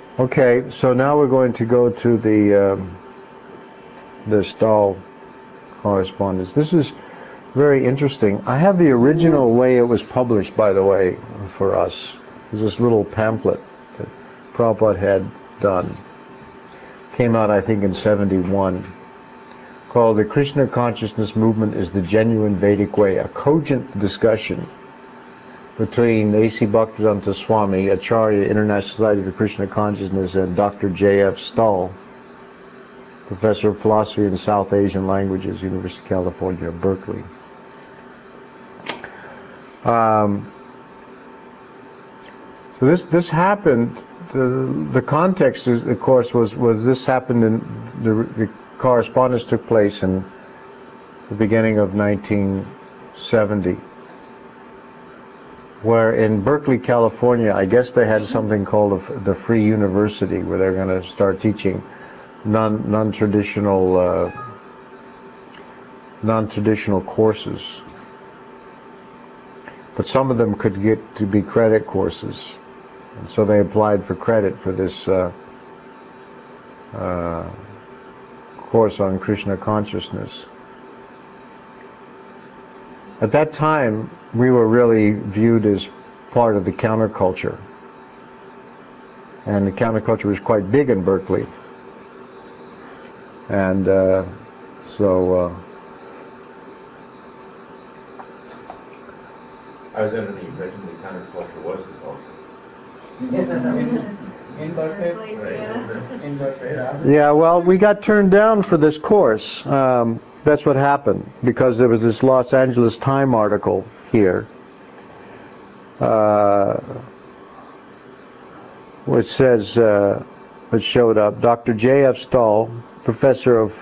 Okay, so now we're going to go to the Stahl correspondence. This is very interesting. I have the original way it was published, by the way, for us. There's this little pamphlet that Prabhupada had done. Came out, I think, in '71, called The Krishna Consciousness Movement is the Genuine Vedic Way, a cogent discussion between A.C. Bhaktivedanta Swami, Acharya, International Society for Krishna Consciousness, and Dr. J.F. Stahl, Professor of Philosophy and South Asian Languages, University of California, Berkeley. So this happened. The context, is, of course, was this happened in the correspondence took place in the beginning of 1970, where in Berkeley, California, I guess they had something called the Free University, where they're going to start teaching non-traditional courses, but some of them could get to be credit courses, and so they applied for credit for this course on Krishna consciousness. At that time, we were really viewed as part of the counterculture, and the counterculture was quite big in Berkeley. And so I was under the impression the counterculture was the culture. In Berkeley. In Berkeley. yeah, well, we got turned down for this course. That's what happened, because there was this Los Angeles Times article here, which says, it showed up, Dr. J.F. Stahl, professor of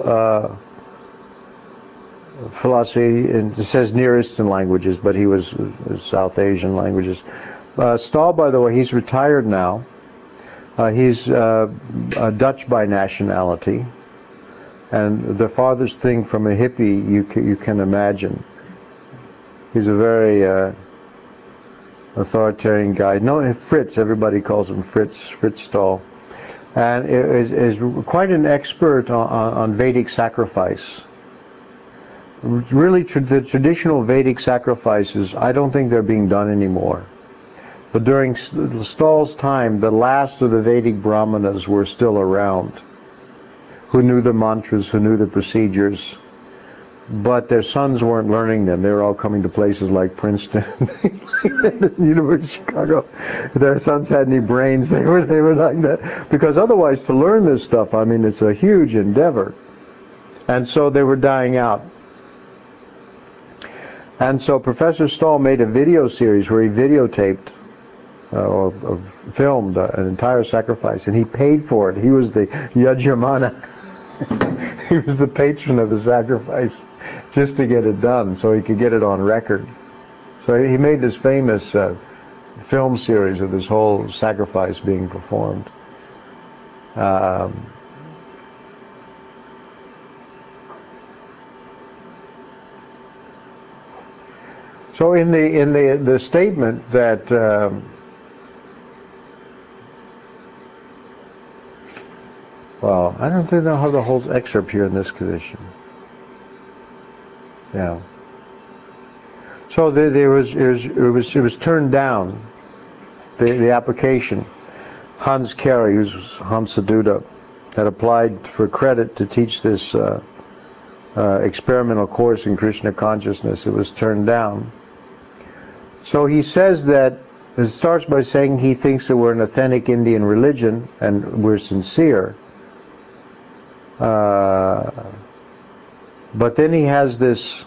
philosophy, and it says Near Eastern languages, but he was South Asian languages. Stahl, by the way, he's retired now. He's Dutch by nationality, and the farthest thing from a hippie you can imagine. He's a very authoritarian guy. No, Fritz, everybody calls him Fritz Stahl. And is quite an expert on Vedic sacrifice. Really, the traditional Vedic sacrifices, I don't think they're being done anymore. But during Stahl's time, the last of the Vedic Brahmanas were still around, who knew the mantras, who knew the procedures, but their sons weren't learning them. They were all coming to places like Princeton, the University of Chicago. If their sons had any brains, they were like that. Because otherwise, to learn this stuff, I mean, it's a huge endeavor. And so they were dying out. And so Professor Stahl made a video series where he videotaped or filmed an entire sacrifice, and he paid for it. He was the Yajamana. He was the patron of the sacrifice, just to get it done so he could get it on record. So he made this famous film series of this whole sacrifice being performed. So in the statement that well, I don't think I have the whole excerpt here in this condition. Yeah. So it was turned down. The application. Hans Carey, who's Hamsaduta, had applied for credit to teach this experimental course in Krishna consciousness. It was turned down. So he says that it starts by saying he thinks that we're an authentic Indian religion and we're sincere. But then he has this,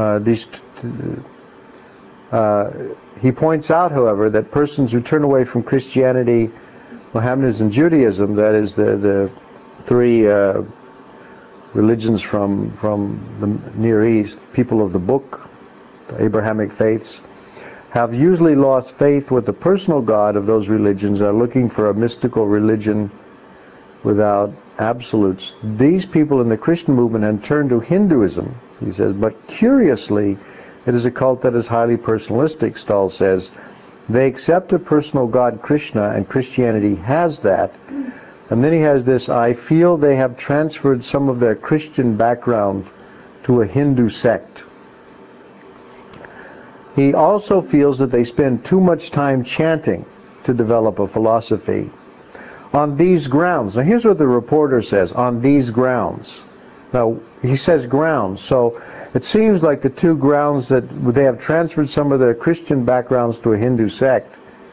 he points out, however, that persons who turn away from Christianity, Mohammedanism, Judaism, that is the three religions from the Near East, people of the book, the Abrahamic faiths, have usually lost faith with the personal God of those religions, are looking for a mystical religion without absolutes. These people in the Christian movement have turned to Hinduism, he says, but curiously, it is a cult that is highly personalistic, Stahl says, They accept a personal God, Krishna, and Christianity has that. And then he has this, I feel they have transferred some of their Christian background to a Hindu sect. He also feels that they spend too much time chanting to develop a philosophy. On these grounds, now here's what the reporter says, on these grounds. Now, he says grounds, so it seems like the two grounds that they have transferred some of their Christian backgrounds to a Hindu sect.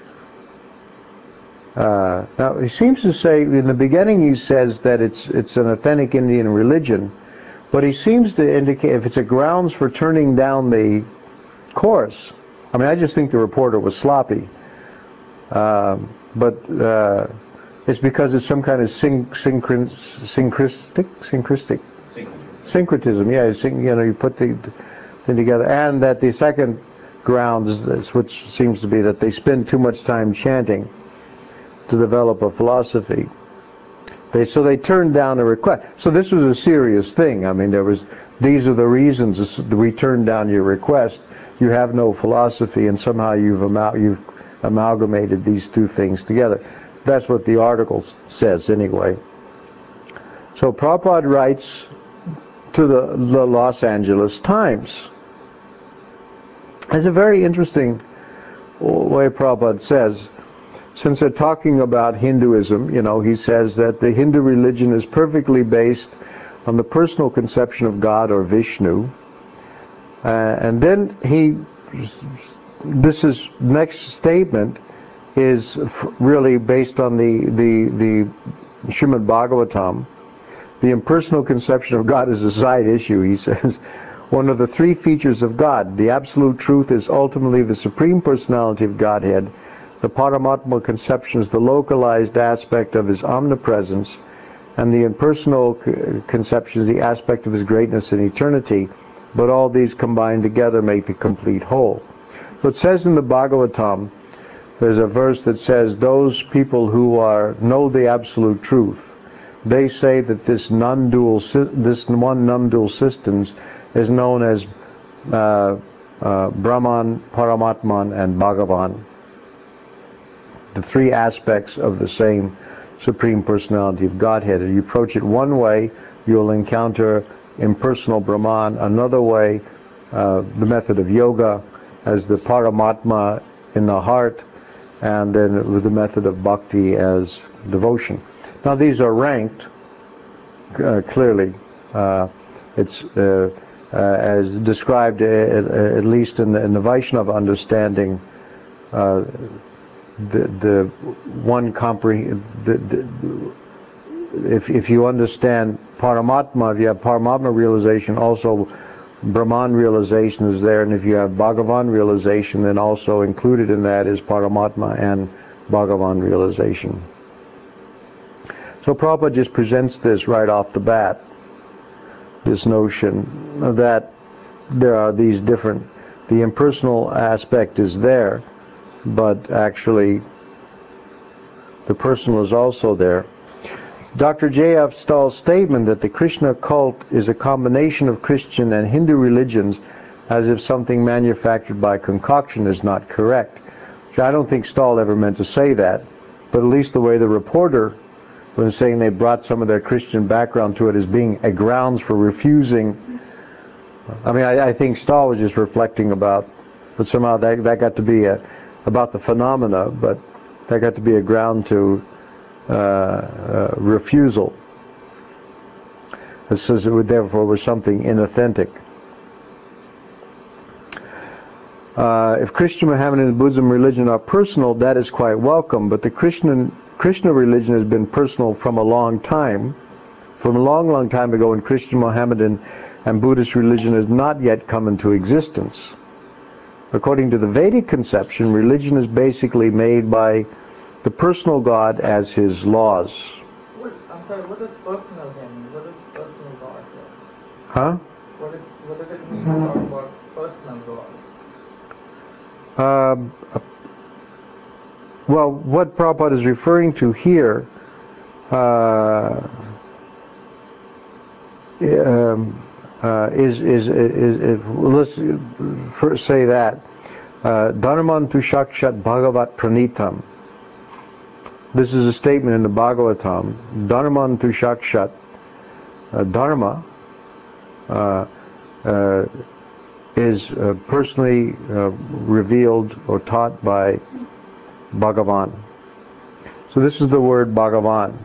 Now, he seems to say, in the beginning he says that it's an authentic Indian religion, but he seems to indicate if it's a grounds for turning down the course. I mean, I just think the reporter was sloppy. But it's because it's some kind of syncretism. Yeah, you put the thing together. And that the second ground is this, which seems to be that they spend too much time chanting to develop a philosophy. So they turned down a request. So this was a serious thing. I mean, these are the reasons we turned down your request. You have no philosophy, and somehow you've amalgamated these two things together. That's what the article says anyway. So Prabhupada writes to the Los Angeles Times. It's a very interesting way Prabhupada says, since they're talking about Hinduism, he says that the Hindu religion is perfectly based on the personal conception of God or Vishnu. And then this next statement is really based on the Srimad Bhagavatam. The impersonal conception of God is a side issue, he says. One of the three features of God, the absolute truth, is ultimately the supreme personality of Godhead. The Paramatma conception is the localized aspect of his omnipresence, and the impersonal conception is the aspect of his greatness in eternity. But all these combined together make the complete whole. So it says in the Bhagavatam, there's a verse that says, those people who know the absolute truth, they say that this one non-dual systems is known as Brahman, Paramatman, and Bhagavan. The three aspects of the same Supreme Personality of Godhead. If you approach it one way, you'll encounter impersonal Brahman. Another way, the method of yoga, as the Paramatma in the heart, and then with the method of bhakti as devotion. Now these are ranked clearly. It's as described, at least in the Vaishnava understanding. The one if you understand Paramatma, if you have Paramatma realization, also Brahman realization is there, and if you have Bhagavan realization, then also included in that is Paramatma and Bhagavan realization. So Prabhupada just presents this right off the bat, this notion that there are these different, the impersonal aspect is there, but actually the personal is also there. Dr. J.F. Stahl's statement that the Krishna cult is a combination of Christian and Hindu religions as if something manufactured by concoction is not correct. I don't think Stahl ever meant to say that, but at least the way the reporter was saying they brought some of their Christian background to it as being a grounds for refusing. I mean, I think Stahl was just reflecting about, but somehow that got to be about the phenomena, but that got to be a ground to refusal. It says it would therefore was something inauthentic. If Christian, Mohammedan, and Buddhism religion are personal, that is quite welcome, but the Krishna religion has been personal from a long time. From a long time ago, when Christian, Mohammedan, and Buddhist religion has not yet come into existence. According to the Vedic conception, religion is basically made by the personal God as his laws. I'm sorry, what does personal then? What is personal God then? Huh? What does it mean to talk about personal God? Well, what Prabhupada is referring to here let's first say that Dharman tu shakshat bhagavat pranitam. This is a statement in the Bhagavatam. Dharman tu shakshat. Dharma is personally revealed or taught by Bhagavan. So this is the word Bhagavan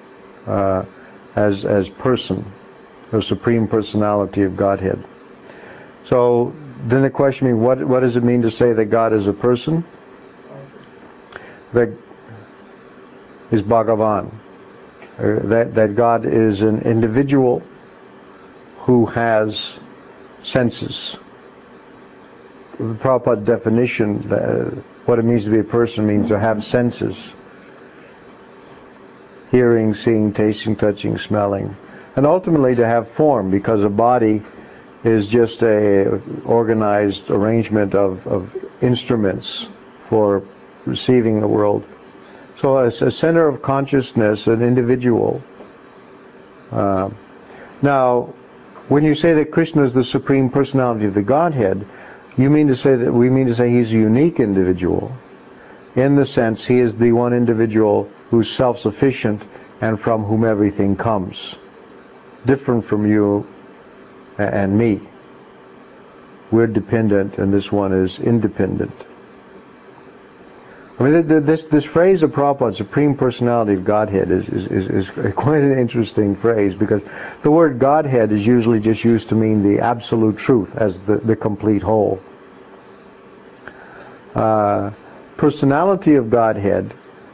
as person, the Supreme Personality of Godhead. So then the question is, what does it mean to say that God is a person? That is Bhagavan. That God is an individual who has senses. The Prabhupada definition, what it means to be a person means to have senses. Hearing, seeing, tasting, touching, smelling. And ultimately to have form, because a body is just a organized arrangement of instruments for receiving the world. So as a center of consciousness, an individual. Now, when you say that Krishna is the Supreme Personality of the Godhead, we mean to say he's a unique individual, in the sense he is the one individual who's self-sufficient and from whom everything comes, different from you and me. We're dependent and this one is independent. I mean, this phrase of Prabhupada, Supreme Personality of Godhead, is quite an interesting phrase, because the word Godhead is usually just used to mean the absolute truth as the complete whole. Personality of Godhead,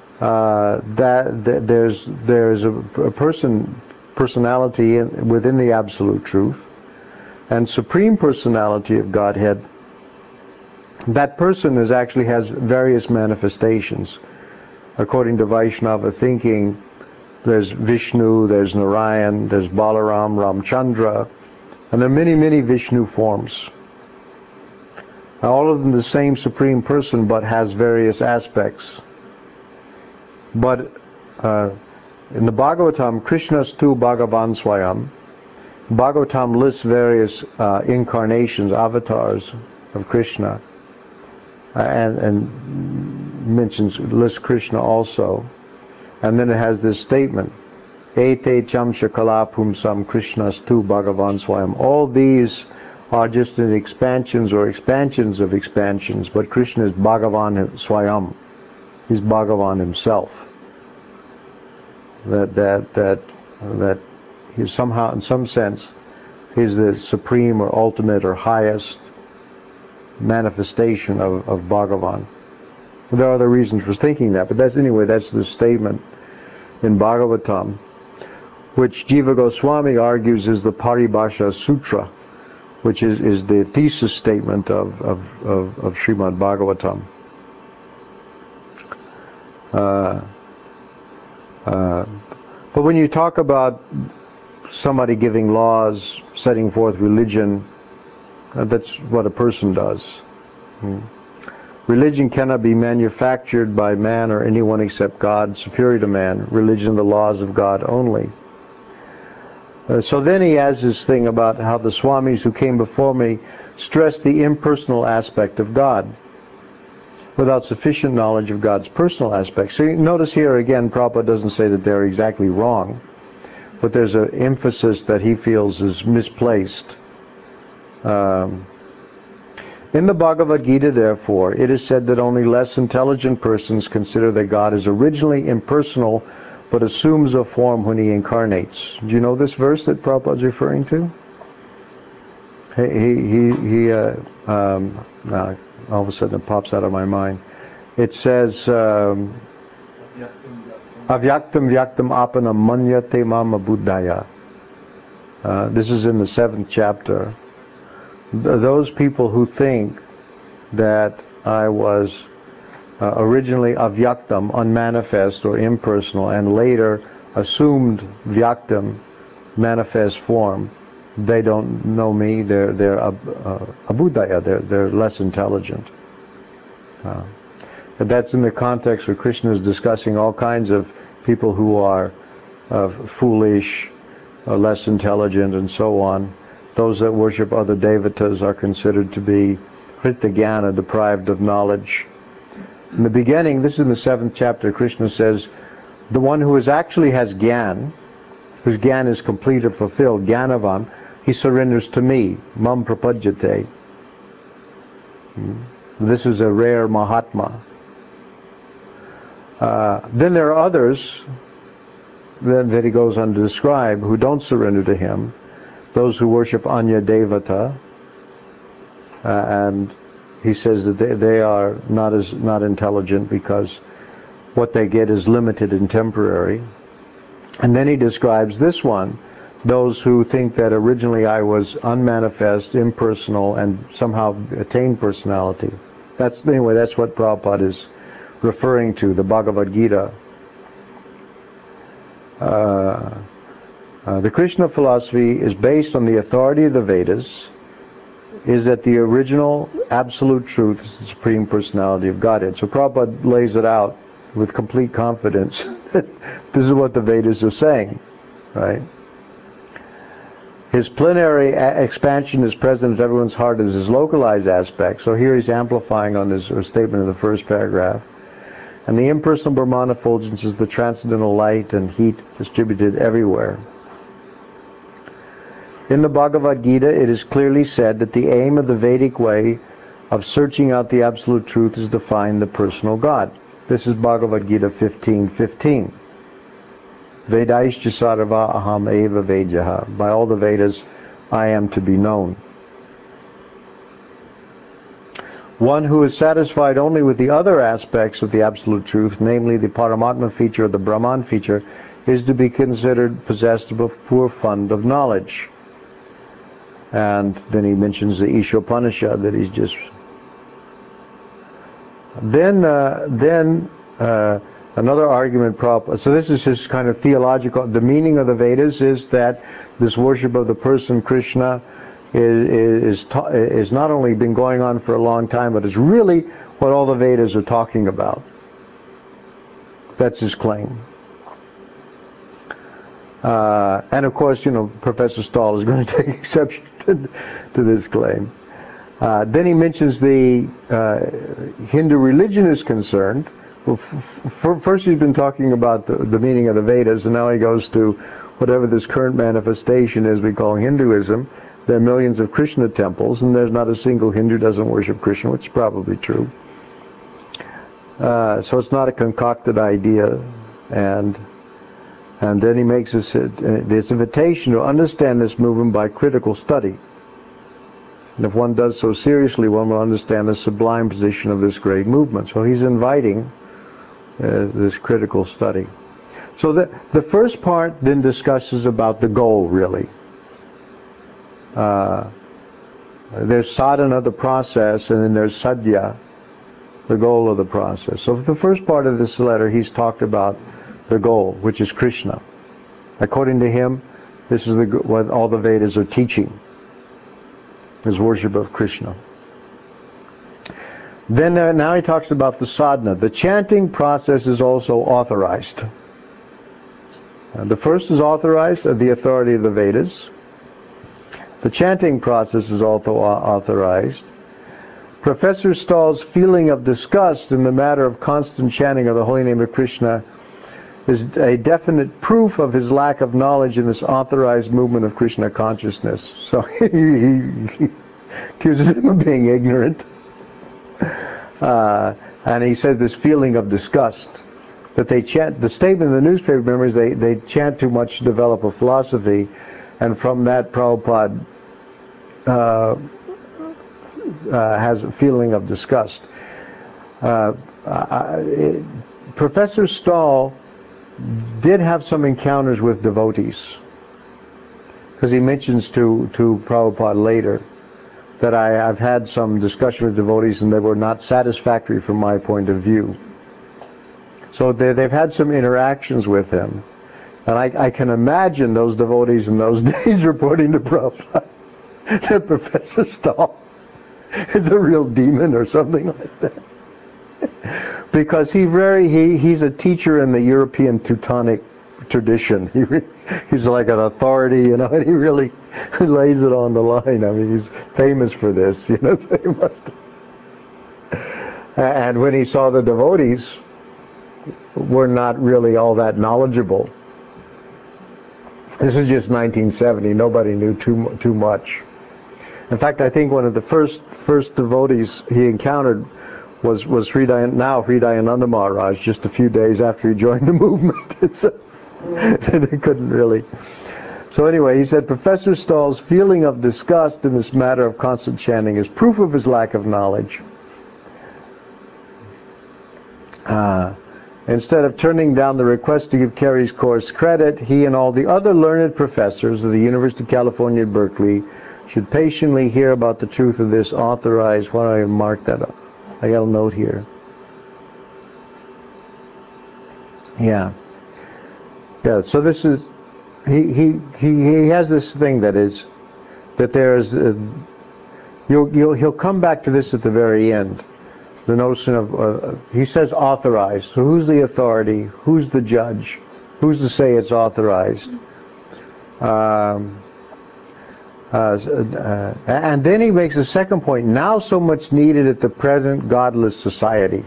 there's a personality within the absolute truth, and Supreme Personality of Godhead, that person actually has various manifestations. According to Vaishnava thinking, there's Vishnu, there's Narayan, there's Balaram, Ramchandra, and there are many, many Vishnu forms. All of them the same Supreme Person, but has various aspects. But in the Bhagavatam, Krishnastu Bhagavan Swayam, Bhagavatam lists various incarnations, avatars of Krishna, and lists Krishna also. And then it has this statement, Ete chamsha kalapumsam Krishnastu Bhagavan Swayam. All these are just expansions of expansions, but Krishna is Bhagavan Swayam. He's Bhagavan himself. That he's somehow, in some sense, he's the supreme or ultimate or highest manifestation of Bhagavan. There are other reasons for thinking that, but that's the statement in Bhagavatam, which Jiva Goswami argues is the Paribhasha Sutra, which is the thesis statement of Srimad Bhagavatam. But when you talk about somebody giving laws, setting forth religion, that's what a person does. Religion cannot be manufactured by man or anyone except God, superior to man. Religion, the laws of God only. So then he has this thing about how the Swamis who came before me stressed the impersonal aspect of God without sufficient knowledge of God's personal aspects. So you notice here again, Prabhupada doesn't say that they're exactly wrong, but there's an emphasis that he feels is misplaced. In the Bhagavad Gita, therefore, it is said that only less intelligent persons consider that God is originally impersonal, but assumes a form when he incarnates. Do you know this verse that Prabhupada is referring to? All of a sudden it pops out of my mind. It says, Avyaktam vyaktam apanam manyate mama buddhaya. This is in the 7th chapter. Those people who think that I was originally avyaktam, unmanifest or impersonal, and later assumed vyaktam, manifest form, they don't know me. They're abuddhaya. They're less intelligent. But that's in the context where Krishna is discussing all kinds of people who are foolish, less intelligent, and so on. Those that worship other devatas are considered to be Krita Jnana, deprived of knowledge. In the beginning, this is in the 7th chapter, Krishna says, the one who actually has Gyan, whose Gyan is complete or fulfilled, Gyanavan, he surrenders to me, Mam Prapajyate. This is a rare Mahatma. Then there are others that he goes on to describe who don't surrender to him, those who worship Anya Devata, and he says that they are not intelligent because what they get is limited and temporary. And then he describes this one, those who think that originally I was unmanifest, impersonal, and somehow attained personality. That's what Prabhupada is referring to, the Bhagavad Gita. The Krishna philosophy is based on the authority of the Vedas, is that the original absolute truth is the Supreme Personality of Godhead. So Prabhupada lays it out with complete confidence that this is what the Vedas are saying, right? His plenary expansion is present in everyone's heart as his localized aspect. So here he's amplifying on his statement in the first paragraph. And the impersonal Brahman effulgence is the transcendental light and heat distributed everywhere. In the Bhagavad Gita, it is clearly said that the aim of the Vedic way of searching out the absolute truth is to find the personal God. This is Bhagavad Gita 15:15. Vedaischa sarva aham eva vedaha. By all the Vedas, I am to be known. One who is satisfied only with the other aspects of the absolute truth, namely the Paramatma feature or the Brahman feature, is to be considered possessed of a poor fund of knowledge. And then he mentions the Ishopanishad that he's just... Then another argument, so this is his kind of theological, the meaning of the Vedas is that this worship of the person Krishna is not only been going on for a long time, but is really what all the Vedas are talking about. That's his claim. And of course, Professor Stahl is going to take exception to this claim. Then he mentions the Hindu religion is concerned. Well, first he's been talking about the meaning of the Vedas, and now he goes to whatever this current manifestation is we call Hinduism. There are millions of Krishna temples, and there's not a single Hindu doesn't worship Krishna, which is probably true. So it's not a concocted idea. And then he makes this invitation to understand this movement by critical study. And if one does so seriously, one will understand the sublime position of this great movement. So he's inviting this critical study. So the first part then discusses about the goal, really. There's sadhana, the process, and then there's sadhya, the goal of the process. So for the first part of this letter, he's talked about the goal, which is Krishna. According to him, this is what all the Vedas are teaching, is worship of Krishna. Then now he talks about the sadhana. The chanting process is also authorized. The first is authorized at the authority of the Vedas. The chanting process is also authorized. Professor Stahl's feeling of disgust in the matter of constant chanting of the holy name of Krishna is a definite proof of his lack of knowledge in this authorized movement of Krishna consciousness. So he accuses him of being ignorant. And he said this feeling of disgust, that they chant, the statement in the newspaper, remember, is they chant too much to develop a philosophy, and from that Prabhupada has a feeling of disgust. Professor Stahl did have some encounters with devotees, because he mentions to Prabhupada later that I've had some discussion with devotees and they were not satisfactory from my point of view. So they've had some interactions with him. And I can imagine those devotees in those days reporting to Prabhupada that Professor Stahl is a real demon or something like that. Because he's a teacher in the European Teutonic tradition. He's like an authority, and he really lays it on the line. I mean, he's famous for this, so he must have And when he saw the devotees were not really all that knowledgeable. This is just 1970. Nobody knew too much. In fact, I think one of the first devotees he encountered was Hridayananda Maharaj, just a few days after he joined the movement. So they couldn't really. So anyway, he said, Professor Stahl's feeling of disgust in this matter of constant chanting is proof of his lack of knowledge. Instead of turning down the request to give Carey's course credit, he and all the other learned professors of the University of California at Berkeley should patiently hear about the truth of this authorized. Why don't I mark that up? I got a note here. Yeah. So this is he has this thing that there's he'll come back to this at the very end. The notion of, he says authorized. So who's the authority? Who's the judge? Who's to say it's authorized? And then he makes a second point. Now so much needed at the present godless society.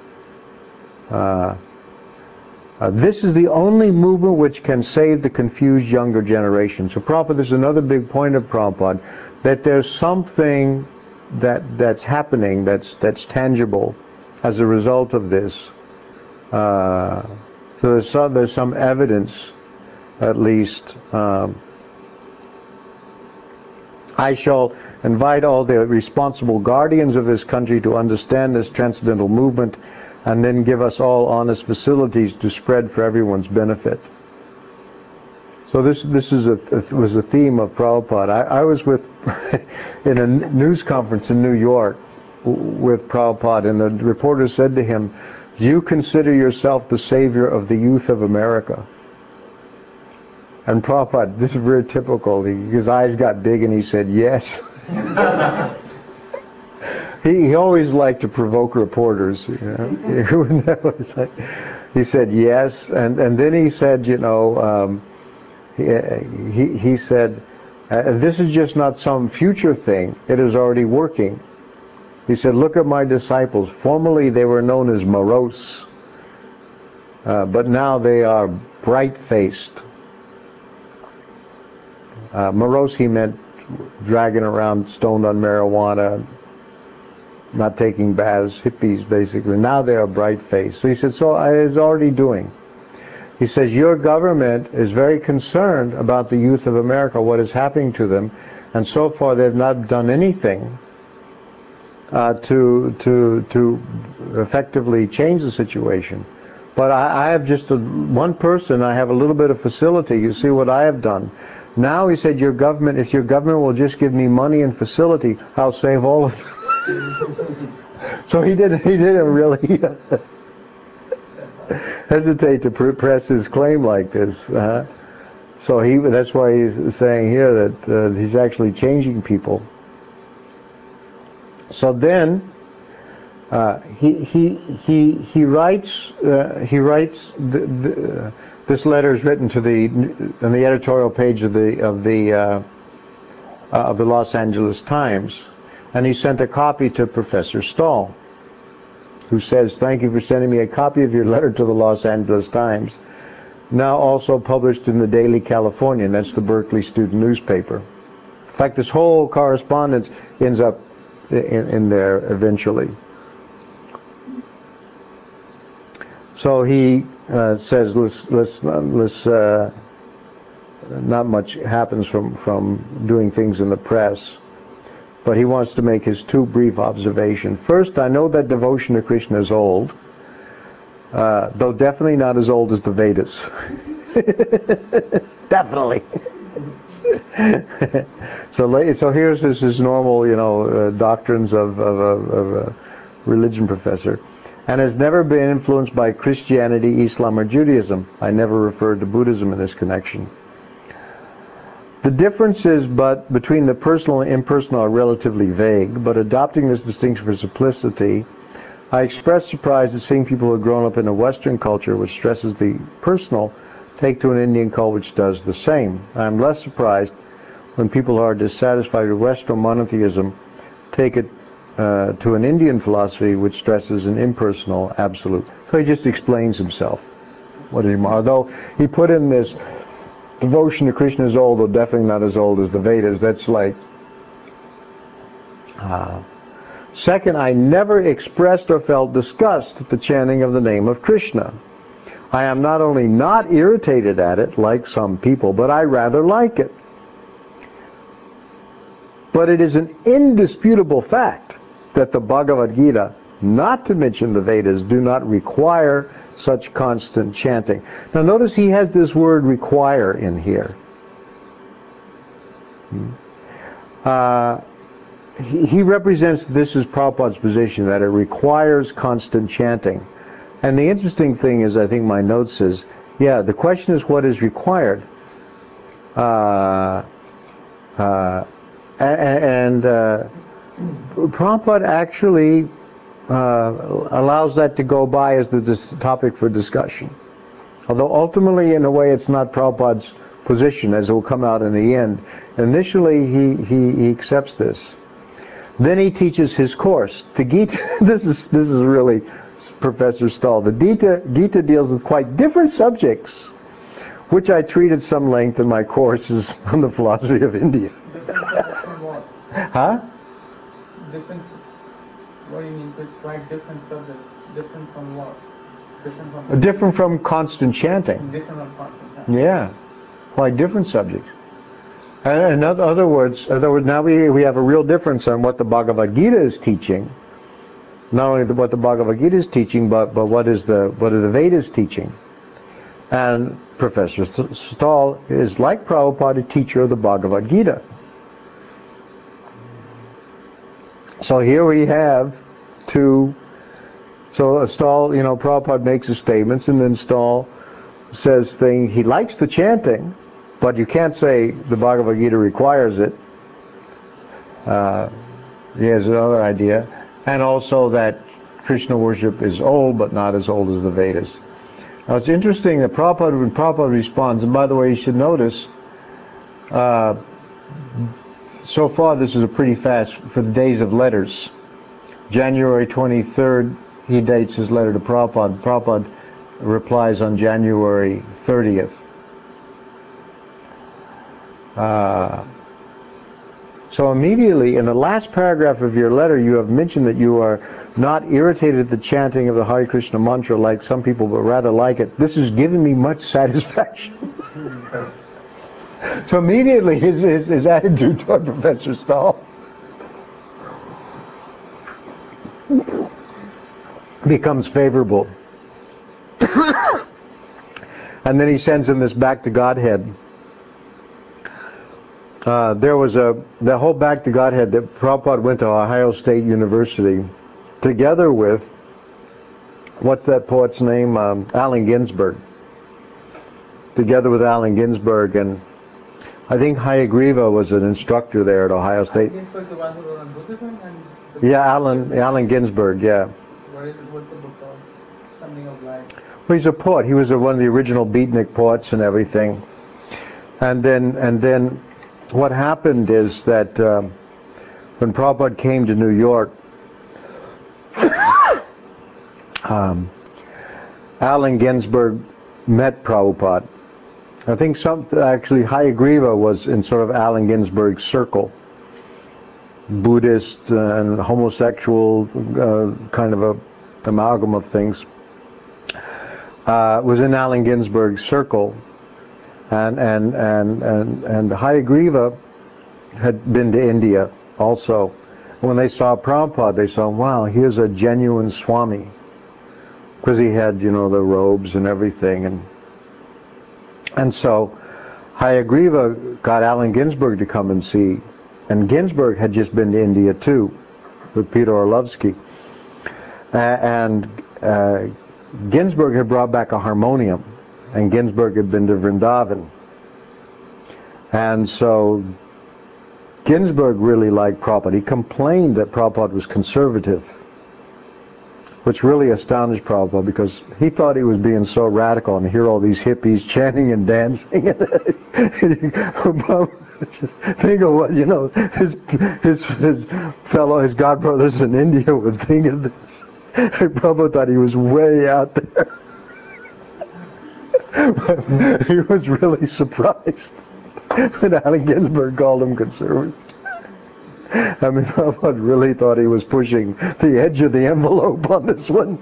This is the only movement which can save the confused younger generation. So Prabhupada, there's another big point of Prabhupada, that there's something that's happening, that's tangible as a result of this. So there's some evidence, at least. I shall invite all the responsible guardians of this country to understand this transcendental movement and then give us all honest facilities to spread for everyone's benefit. So this was a theme of Prabhupada. I was in a news conference in New York with Prabhupada, and the reporter said to him, "Do you consider yourself the savior of the youth of America?" And Prabhupada, this is very typical, his eyes got big and he said, "Yes." He always liked to provoke reporters. You know? He said, "Yes," and then he said, he said, this is just not some future thing. It is already working. He said, "Look at my disciples. Formerly they were known as morose, but now they are bright-faced." Morose, he meant dragging around stoned on marijuana, not taking baths, hippies basically. Now they are bright-faced. So he said, so it's already doing. He says, your government is very concerned about the youth of America, what is happening to them, and so far they've not done anything to effectively change the situation. But I have just one person, I have a little bit of facility. You see what I have done. Now, he said, if your government will just give me money and facility, I'll save all of them. So he didn't really hesitate to press his claim like this. So that's why he's saying here that he's actually changing people. So then he writes this letter is written on the editorial page of the Los Angeles Times, and he sent a copy to Professor Stahl, who says, "Thank you for sending me a copy of your letter to the Los Angeles Times, now also published in the Daily Californian." That's the Berkeley student newspaper. In fact, this whole correspondence ends up in there eventually. So he says, not much happens from doing things in the press, but he wants to make his two brief observations. First, I know that devotion to Krishna is old, though definitely not as old as the Vedas. Definitely. So here's his normal, doctrines of a religion professor, and has never been influenced by Christianity, Islam, or Judaism. I never referred to Buddhism in this connection. The differences between the personal and impersonal are relatively vague, but adopting this distinction for simplicity, I express surprise at seeing people who have grown up in a Western culture which stresses the personal take to an Indian cult which does the same. I am less surprised when people who are dissatisfied with Western monotheism take it to an Indian philosophy which stresses an impersonal absolute. So he just explains himself. Although he put in this devotion to Krishna is old, though definitely not as old as the Vedas. That's like... Second, I never expressed or felt disgust at the chanting of the name of Krishna. I am not only not irritated at it, like some people, but I rather like it. But it is an indisputable fact that the Bhagavad Gita, not to mention the Vedas, do not require such constant chanting. Now notice he has this word require in here. He represents this as Prabhupada's position, that it requires constant chanting. And the interesting thing is, I think my note says, yeah, the question is what is required. Prabhupada actually allows that to go by as the topic for discussion. Although ultimately, in a way, it's not Prabhupada's position, as it will come out in the end. Initially, he accepts this. Then he teaches his course. The Gita, this is really Professor Stahl. The Gita deals with quite different subjects, which I treat at some length in my courses on the philosophy of India. Different from what? Huh? Different. What do you mean? It's quite different subjects. Different from what? Different from constant chanting. Different from constant chanting. Yeah, quite different subjects. And in other words, now we have a real difference on what the Bhagavad Gita is teaching. Not only what the Bhagavad Gita is teaching, but what are the Vedas teaching? And Professor Stahl is, like Prabhupada, a teacher of the Bhagavad Gita. So here we have two. So Stahl, Prabhupada makes his statements, and then Stahl says he likes the chanting, but you can't say the Bhagavad Gita requires it. He has another idea. And also that Krishna worship is old, but not as old as the Vedas. Now it's interesting that when Prabhupada responds, and by the way, you should notice, so far this is a pretty fast, for the days of letters. January 23rd, he dates his letter to Prabhupada. Prabhupada replies on January 30th. So immediately, in the last paragraph of your letter, you have mentioned that you are not irritated at the chanting of the Hare Krishna mantra like some people, but rather like it. This has given me much satisfaction. So immediately, his attitude toward Professor Stahl becomes favorable. And then he sends him this Back to Godhead. There was the whole Back to Godhead that Prabhupada went to Ohio State University together with, what's that poet's name? Allen Ginsberg. Together with Allen Ginsberg, and I think Hayagriva was an instructor there at Ohio State. Ginsberg, the one who wrote on Buddhism, and Yeah, Allen Ginsberg, yeah. what's the book called? Something of life. Well, he's a poet. He was one of the original beatnik poets and everything. And then what happened is that when Prabhupada came to New York, Allen Ginsberg met Prabhupada. I think actually Hayagriva was in sort of Allen Ginsberg's circle. Buddhist and homosexual kind of a amalgam of things. Was in Allen Ginsberg's circle, and Hayagriva had been to India also. When they saw Prabhupada, they saw, wow, here's a genuine Swami, because he had, the robes and everything, and so Hayagriva got Allen Ginsberg to come and see, and Ginsberg had just been to India too, with Peter Orlovsky, and Ginsberg had brought back a harmonium, and Ginsberg had been to Vrindavan. And so Ginsberg really liked Prabhupada. He complained that Prabhupada was conservative. which really astonished Prabhupada, because he thought he was being so radical, and hear all these hippies chanting and dancing. Think of what, his godbrothers in India would think of this. Prabhupada thought he was way out there. But he was really surprised when Allen Ginsberg called him conservative. I mean, Prabhupada really thought he was pushing the edge of the envelope on this one.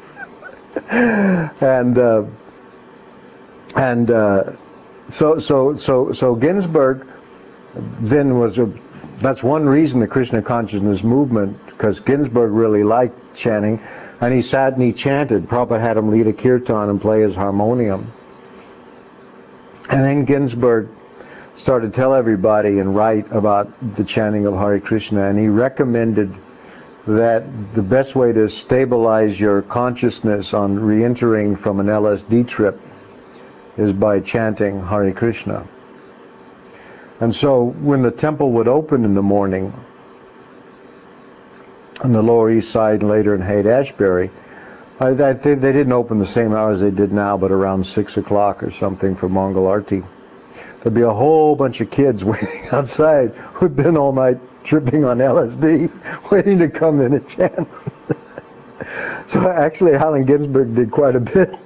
So Ginsberg then that's one reason the Krishna consciousness movement, because Ginsberg really liked chanting, and he sat and he chanted. Prabhupada had him lead a kirtan and play his harmonium. And then Ginsberg started to tell everybody and write about the chanting of Hare Krishna, and he recommended that the best way to stabilize your consciousness on re-entering from an LSD trip is by chanting Hare Krishna. And so when the temple would open in the morning on the Lower East Side and later in Haight-Ashbury, I think they didn't open the same hours they did now, but around 6 o'clock or something for Mangal Arti. There'd be a whole bunch of kids waiting outside who'd been all night tripping on LSD, waiting to come in and chant. So actually Allen Ginsberg did quite a bit.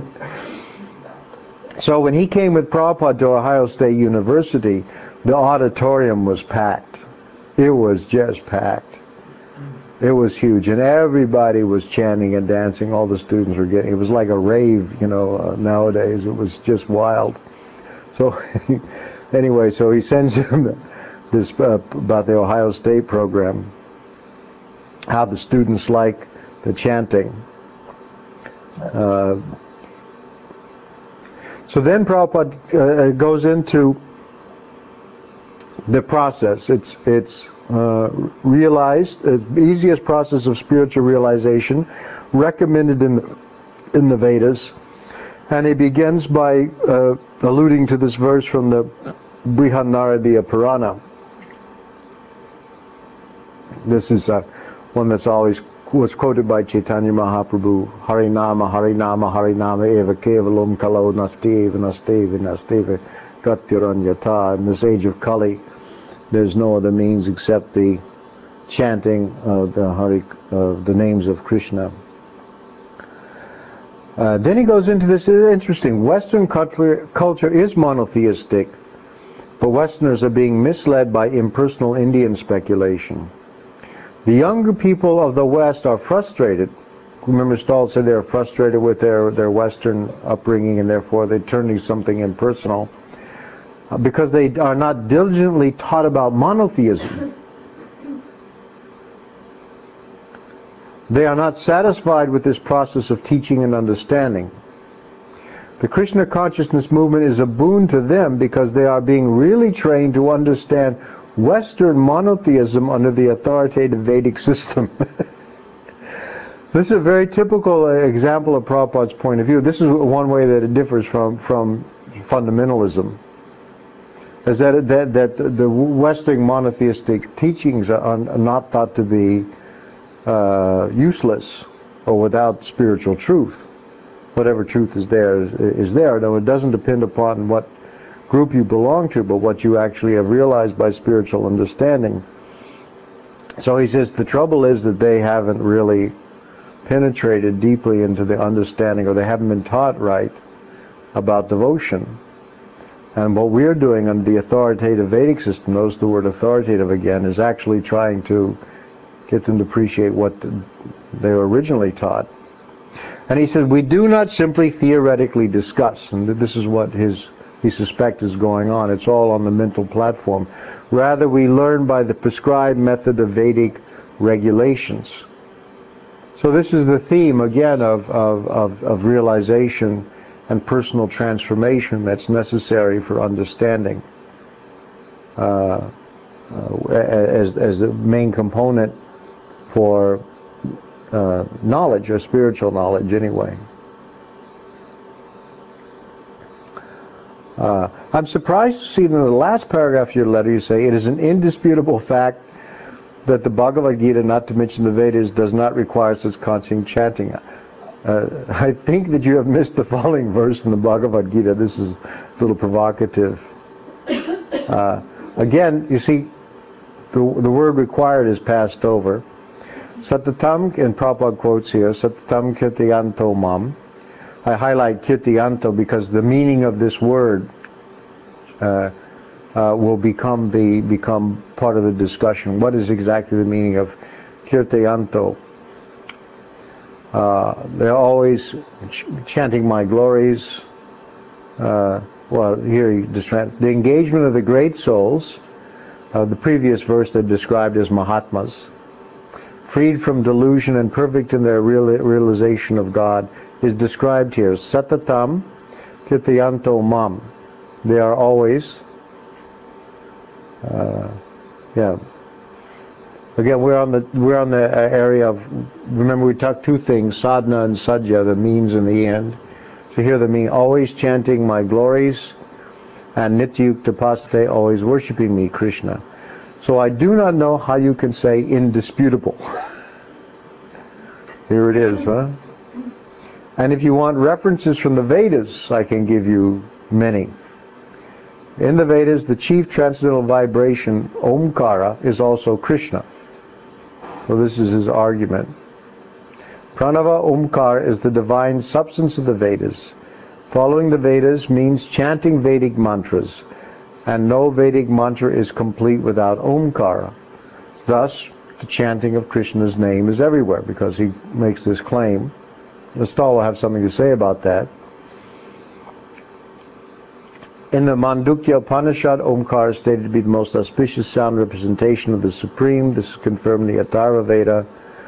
So when he came with Prabhupada to Ohio State University, the auditorium was packed. It was just packed. It was huge, and everybody was chanting and dancing. All the students were it was like a rave, nowadays. It was just wild. So anyway, so he sends him this about the Ohio State program, how the students like the chanting. So then Prabhupada goes into the process. It's realized, the easiest process of spiritual realization, recommended in the Vedas, and he begins by alluding to this verse from the Brihadaranyaka Purana. This is one that's always was quoted by Chaitanya Mahaprabhu. Harinama, Harinama, Harinama eva kevalum kalo nastiva nastiva nastiva gatiranyata. In this age of Kali, there's no other means except the chanting of the names of Krishna. Then he goes into this. It's interesting. Western culture is monotheistic, but Westerners are being misled by impersonal Indian speculation. The younger people of the West are frustrated. Remember, Stahl said they're frustrated with their Western upbringing, and therefore they turn to something impersonal, because they are not diligently taught about monotheism. They are not satisfied with this process of teaching and understanding. The Krishna consciousness movement is a boon to them because they are being really trained to understand Western monotheism under the authoritative Vedic system. This is a very typical example of Prabhupada's point of view. This is one way that it differs from fundamentalism, is that the Western monotheistic teachings are not thought to be useless or without spiritual truth. Whatever truth is there is there. Though it doesn't depend upon what group you belong to, but what you actually have realized by spiritual understanding. So he says the trouble is that they haven't really penetrated deeply into the understanding, or they haven't been taught right about devotion. And what we're doing under the authoritative Vedic system, notice the word authoritative again, is actually trying to get them to appreciate what they were originally taught. And he says, we do not simply theoretically discuss, and this is what he suspects is going on. It's all on the mental platform. Rather, we learn by the prescribed method of Vedic regulations. So this is the theme, again, of realization and personal transformation that's necessary for understanding as the main component for knowledge, or spiritual knowledge anyway. I'm surprised to see in the last paragraph of your letter you say, it is an indisputable fact that the Bhagavad Gita, not to mention the Vedas, does not require such constant chanting. I think that you have missed the following verse in the Bhagavad Gita. This is a little provocative. Again, you see, the word required is passed over. Satatam, and Prabhupada quotes here, Satatam kirtiyanto mam. I highlight kirtiyanto because the meaning of this word will become part of the discussion. What is exactly the meaning of kirtiyanto? They're always chanting my glories. Well, here the engagement of the great souls. The previous verse they described as Mahatmas, freed from delusion and perfect in their realization of God, is described here. Satatam kirtiyanto mam. They are always, Again, we're on the area of. Remember, we talked two things: sadhana and sadhya, the means and the end. So here the mean: always chanting my glories, and nityukta pasate, always worshiping me, Krishna. So I do not know how you can say indisputable. Here it is, huh? And if you want references from the Vedas, I can give you many. In the Vedas, the chief transcendental vibration, Omkara, is also Krishna. So this is his argument. Pranava Omkar is the divine substance of the Vedas. Following the Vedas means chanting Vedic mantras, and no Vedic mantra is complete without Omkara. Thus, the chanting of Krishna's name is everywhere, because he makes this claim. The Stall will have something to say about that. In the Mandukya Upanishad, Omkar is stated to be the most auspicious sound representation of the Supreme. This is confirmed in the Atharva Veda.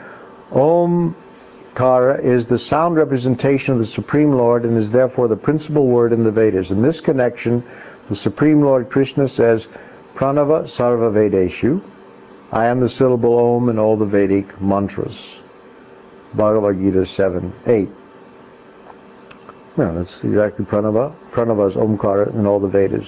Omkara is the sound representation of the Supreme Lord and is therefore the principal word in the Vedas. In this connection, the Supreme Lord Krishna says, Pranava Sarva Vedeshu. I am the syllable Om in all the Vedic mantras. Bhagavad Gita 7:8. Yeah, that's exactly Pranava. Pranava is Omkara in all the Vedas.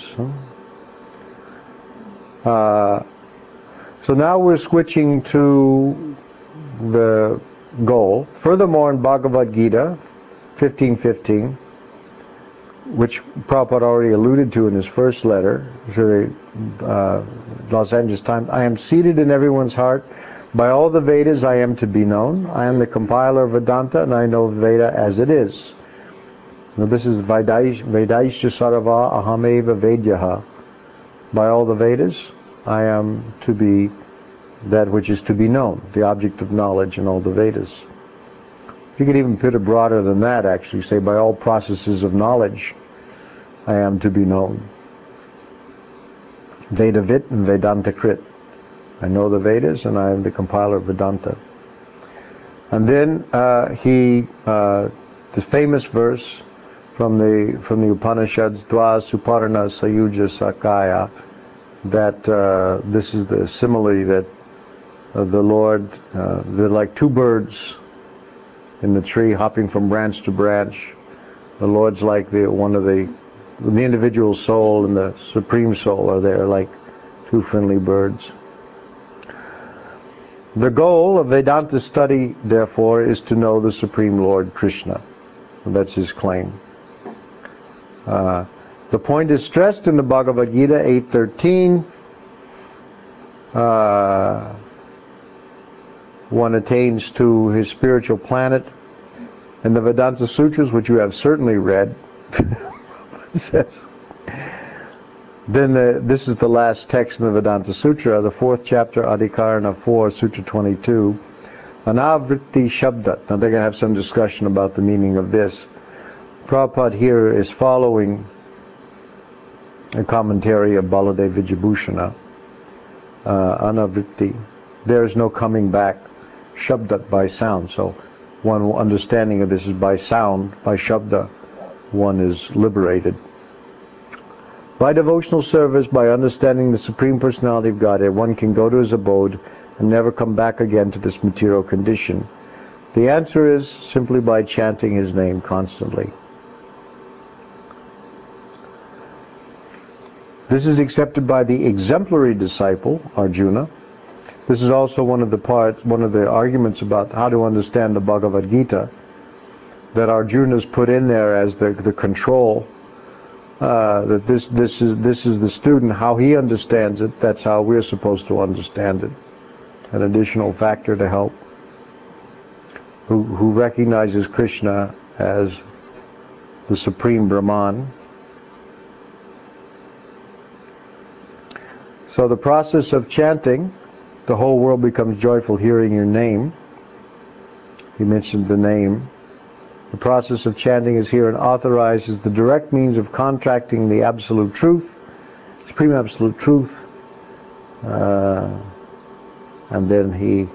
So now we're switching to the goal. Furthermore, in Bhagavad Gita 15:15, which Prabhupada already alluded to in his first letter to the Los Angeles Times, I am seated in everyone's heart. By all the Vedas I am to be known. I am the compiler of Vedanta, and I know Veda as it is. Now this is Vedaisha Sarava Ahameva Vedyaha. By all the Vedas, I am to be that which is to be known, the object of knowledge in all the Vedas. You could even put it broader than that, actually. Say, by all processes of knowledge, I am to be known. Vedavit and Vedanta Krit. I know the Vedas, and I am the compiler of Vedanta. And then the famous verse from the Upanishads, Dva Suparna Sayuja Sakaya, that this is the simile that the Lord, they're like two birds in the tree hopping from branch to branch. The Lord's like the individual soul and the Supreme Soul are there like two friendly birds. The goal of Vedanta study, therefore, is to know the Supreme Lord Krishna. That's his claim. The point is stressed in the Bhagavad Gita 8:13. One attains to his spiritual planet. In the Vedanta Sutras, which you have certainly read, it says, this is the last text in the Vedanta Sutra, the 4th chapter, Adhikarana 4, Sutra 22. Anavritti Shabdat. Now they're going to have some discussion about the meaning of this. Prabhupada here is following a commentary of Baladev Vijayabhushana. Anavritti. There is no coming back. Shabdat, by sound. So one understanding of this is by sound, by Shabda, one is liberated. By devotional service, by understanding the Supreme Personality of Godhead, one can go to his abode and never come back again to this material condition. The answer is simply by chanting his name constantly. This is accepted by the exemplary disciple, Arjuna, This is also one of the arguments about how to understand the Bhagavad Gita, that Arjuna's put in there as the control, that this is the student, how he understands it, that's how we're supposed to understand it. An additional factor to help. Who recognizes Krishna as the Supreme Brahman. So the process of chanting, the whole world becomes joyful hearing your name. He mentioned the name. The process of chanting is here and authorized as the direct means of contracting the absolute truth, supreme absolute truth. And then he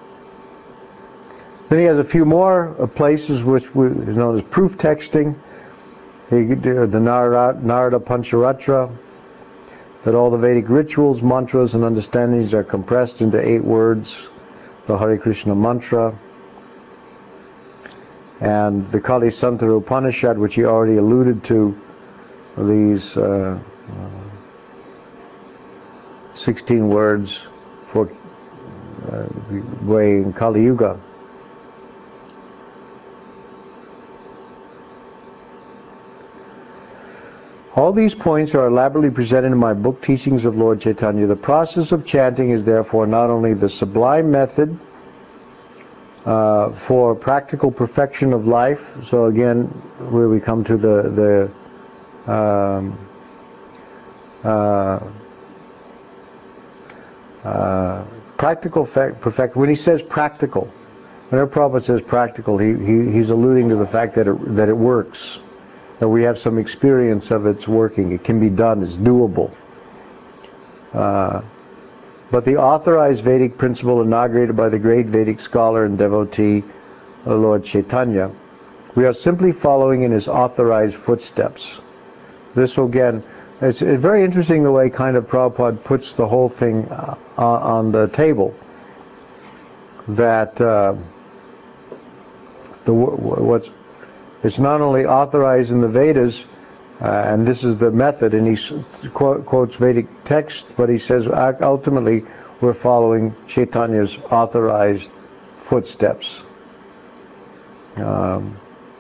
has a few more places which is known as proof texting. The Narada Pancharatra, that all the Vedic rituals, mantras, and understandings are compressed into 8 words, the Hare Krishna mantra. And the Kali Santara Upanishad, which he already alluded to, these 16 words for way in Kali Yuga. All these points are elaborately presented in my book, Teachings of Lord Chaitanya. The process of chanting is therefore not only the sublime method for practical perfection of life. So again, where we come to the practical perfect. When he says practical, whenever Prabhupada says practical, he's alluding to the fact that it works. That we have some experience of its working. It can be done. It's doable. But the authorized Vedic principle inaugurated by the great Vedic scholar and devotee, Lord Chaitanya, we are simply following in his authorized footsteps. This again, it's very interesting the way kind of Prabhupada puts the whole thing on the table. That it's not only authorized in the Vedas, and this is the method, and he quotes Vedic text, but he says ultimately we're following Chaitanya's authorized footsteps. Now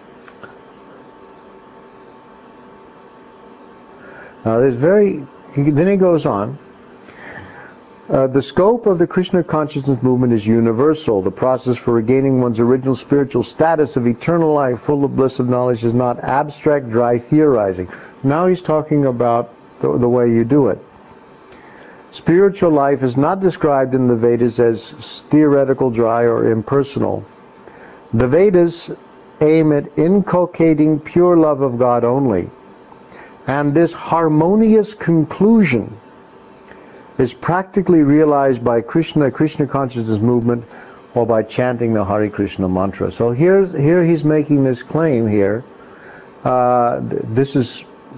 then he goes on. The scope of the Krishna consciousness movement is universal. The process for regaining one's original spiritual status of eternal life, full of bliss of knowledge, is not abstract, dry theorizing. Now he's talking about the way you do it. Spiritual life is not described in the Vedas as theoretical, dry, or impersonal. The Vedas aim at inculcating pure love of God only. And this harmonious conclusion is practically realized by Krishna consciousness movement, or by chanting the Hare Krishna mantra. So here he's making this claim here. This is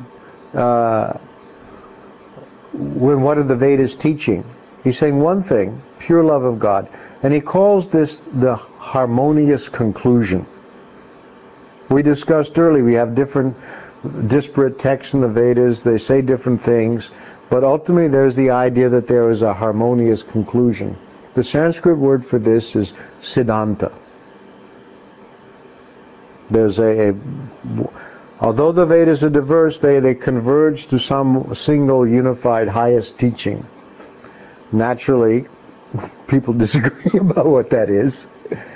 what are the Vedas teaching? He's saying one thing, pure love of God, and he calls this the harmonious conclusion. We discussed earlier, we have different disparate texts in the Vedas, they say different things, but ultimately there's the idea that there is a harmonious conclusion. The Sanskrit word for this is siddhanta. There's although the Vedas are diverse, they converge to some single unified highest teaching. Naturally, people disagree about what that is.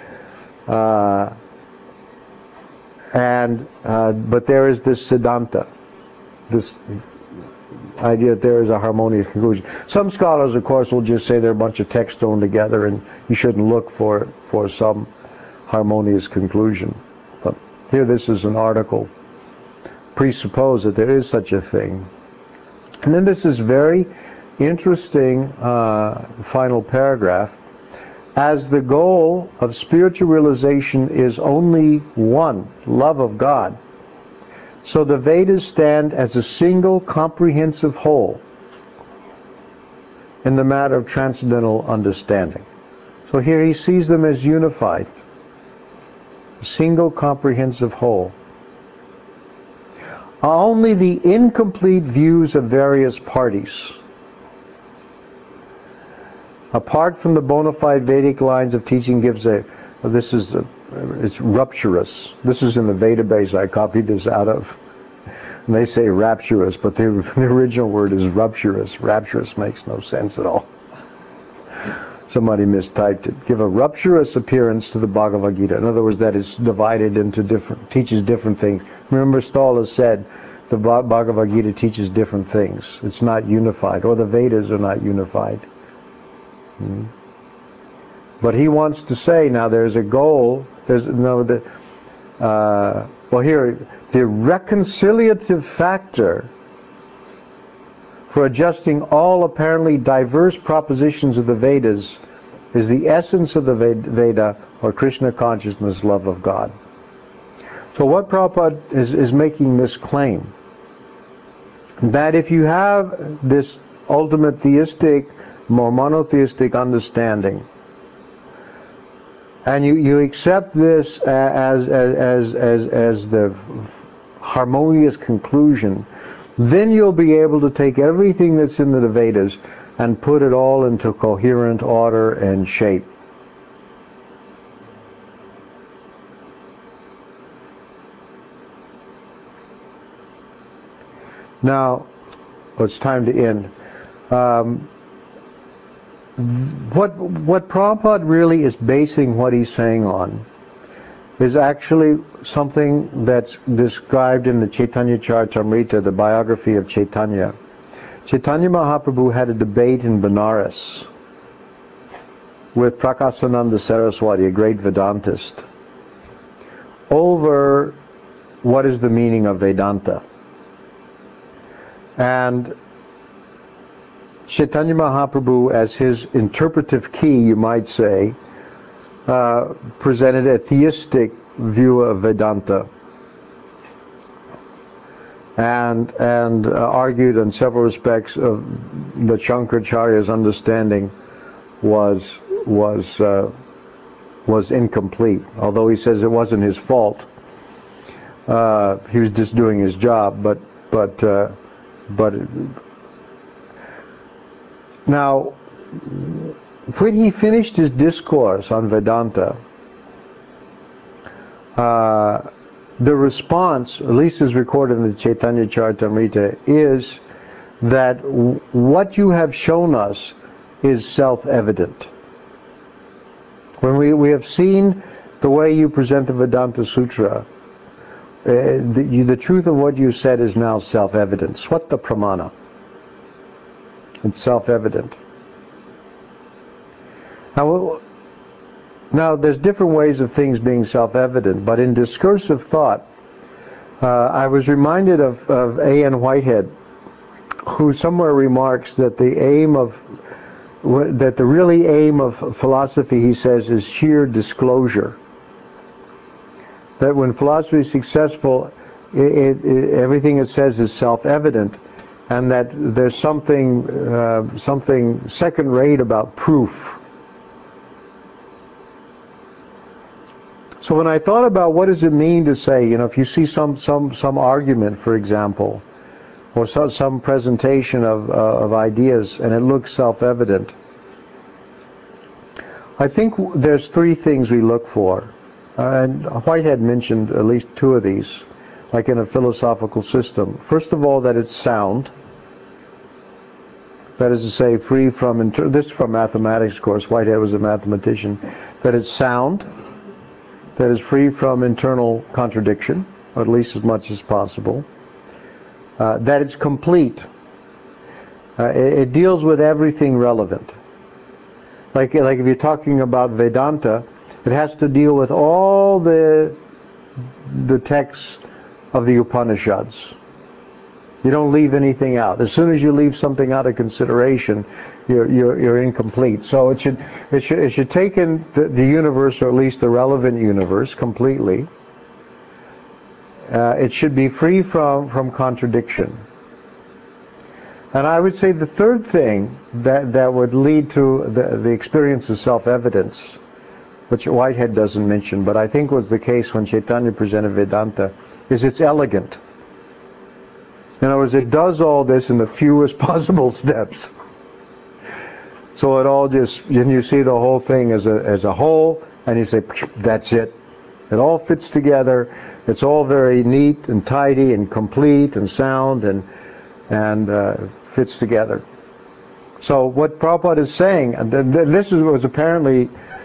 But there is this siddhanta, this idea that there is a harmonious conclusion. Some scholars, of course, will just say they're a bunch of texts thrown together and you shouldn't look for some harmonious conclusion. But here this is an article, presuppose that there is such a thing. And then this is very interesting final paragraph. As the goal of spiritual realization is only one, love of God, so the Vedas stand as a single comprehensive whole in the matter of transcendental understanding. So here he sees them as unified, a single comprehensive whole. Only the incomplete views of various parties apart from the bona fide Vedic lines of teaching, gives a, it's rupturous. This is in the Veda base I copied this out of. And they say rapturous, but the original word is rupturous. Rapturous makes no sense at all. Somebody mistyped it. Give a rupturous appearance to the Bhagavad Gita. In other words, that is divided into different, teaches different things. Remember, Stahl has said the Bhagavad Gita teaches different things. It's not unified, or the Vedas are not unified. But he wants to say, now there's a goal, there's no, well here, the reconciliative factor for adjusting all apparently diverse propositions of the Vedas is the essence of the Veda, or Krishna consciousness, love of God. So what Prabhupada is making this claim, that if you have this ultimate theistic, more monotheistic understanding, and you accept this as the harmonious conclusion, then you'll be able to take everything that's in the Vedas and put it all into coherent order and shape. Now, it's time to end. What Prabhupada really is basing what he's saying on is actually something that's described in the Chaitanya Charitamrita, the biography of Chaitanya. Chaitanya Mahaprabhu had a debate in Benares with Prakasananda Saraswati, a great Vedantist, over what is the meaning of Vedanta. And Chaitanya Mahaprabhu, as his interpretive key, you might say, presented a theistic view of Vedanta, and argued in several respects of that Shankaracharya's understanding was incomplete. Although he says it wasn't his fault, he was just doing his job. But now, when he finished his discourse on Vedanta, the response, at least as recorded in the Chaitanya Charitamrita, is that what you have shown us is self-evident. When we have seen the way you present the Vedanta Sutra, the truth of what you said is now self-evident. Swata pramana. It's self-evident. Now, there's different ways of things being self-evident, but in discursive thought, I was reminded of A.N. Whitehead, who somewhere remarks that the really aim of philosophy, he says, is sheer disclosure. That when philosophy is successful, everything it says is self-evident, and that there's something second-rate about proof. So when I thought about what does it mean to say, if you see some argument, for example, or some presentation of ideas, and it looks self-evident, I think there's three things we look for. And Whitehead mentioned at least two of these, like in a philosophical system. First of all, that it's sound. That is to say, free from, this is from mathematics, of course, Whitehead was a mathematician, that it's sound, that is free from internal contradiction, or at least as much as possible, that it's complete. It deals with everything relevant. Like if you're talking about Vedanta, it has to deal with all the texts of the Upanishads. You don't leave anything out. As soon as you leave something out of consideration, you're incomplete. So it should take in the universe, or at least the relevant universe, completely. It should be free from contradiction. And I would say the third thing that would lead to the experience of self-evidence, which Whitehead doesn't mention, but I think was the case when Chaitanya presented Vedanta, is it's elegant. In other words, it does all this in the fewest possible steps. So it all just, and you see the whole thing as a whole, and you say, that's it. It all fits together. It's all very neat and tidy and complete and sound and fits together. So what Prabhupada is saying, and this was apparently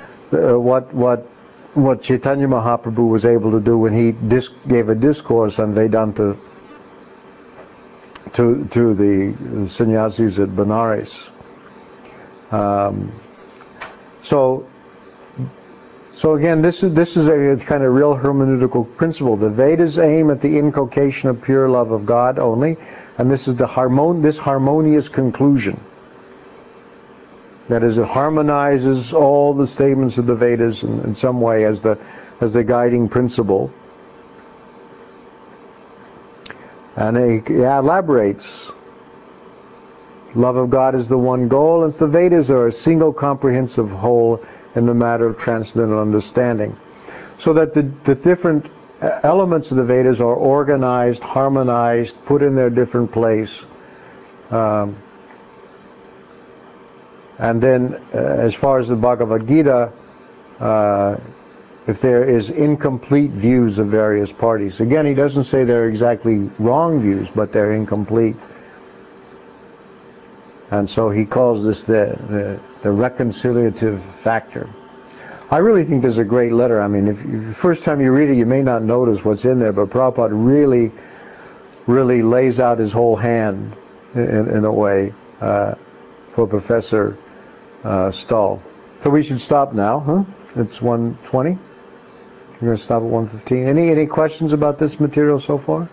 what Chaitanya Mahaprabhu was able to do when he gave a discourse on Vedanta to the sannyasis at Benares. So again, this is a kind of real hermeneutical principle. The Vedas aim at the inculcation of pure love of God only, and this is this harmonious conclusion. That is, it harmonizes all the statements of the Vedas in some way as the guiding principle. And it elaborates. Love of God is the one goal, and the Vedas are a single comprehensive whole in the matter of transcendental understanding. So that the different elements of the Vedas are organized, harmonized, put in their different place. And then, as far as the Bhagavad Gita, if there is incomplete views of various parties, again, he doesn't say they're exactly wrong views, but they're incomplete. And so he calls this the reconciliative factor. I really think this is a great letter. I mean, if the first time you read it, you may not notice what's in there, but Prabhupada really, really lays out his whole hand in a way for Professor Stahl. So we should stop now, huh? It's 1:20. We're going to stop at 1:15. Any questions about this material so far?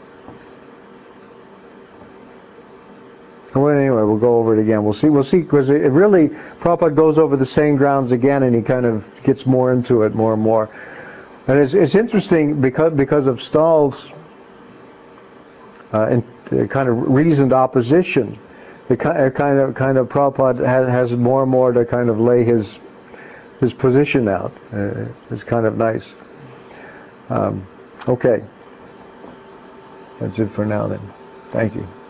Well, anyway, we'll go over it again. We'll see, because it really, Prabhupada goes over the same grounds again, and he kind of gets more into it more and more. And it's interesting because of Stahl's kind of reasoned opposition. The kind of Prabhupada has more and more to kind of lay his position out. It's kind of nice. Okay. That's it for now then. Thank you.